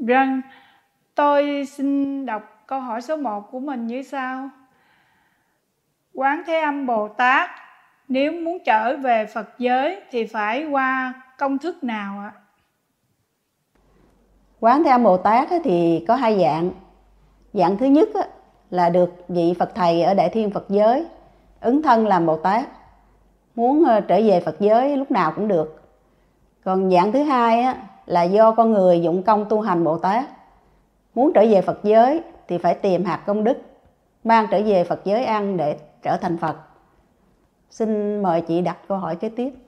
Vâng, tôi xin đọc câu hỏi số 1 của mình như sau. Quán Thế Âm Bồ Tát nếu muốn trở về Phật giới thì phải qua công thức nào ạ? Quán Thế Âm Bồ Tát thì có hai dạng. Dạng thứ nhất là được vị Phật Thầy ở Đại Thiên Phật giới ứng thân làm Bồ Tát, muốn trở về Phật giới lúc nào cũng được. Còn dạng thứ hai là do con người dụng công tu hành Bồ Tát, muốn trở về Phật giới thì phải tìm hạt công đức, mang trở về Phật giới ăn để trở thành Phật. Xin mời chị đặt câu hỏi kế tiếp.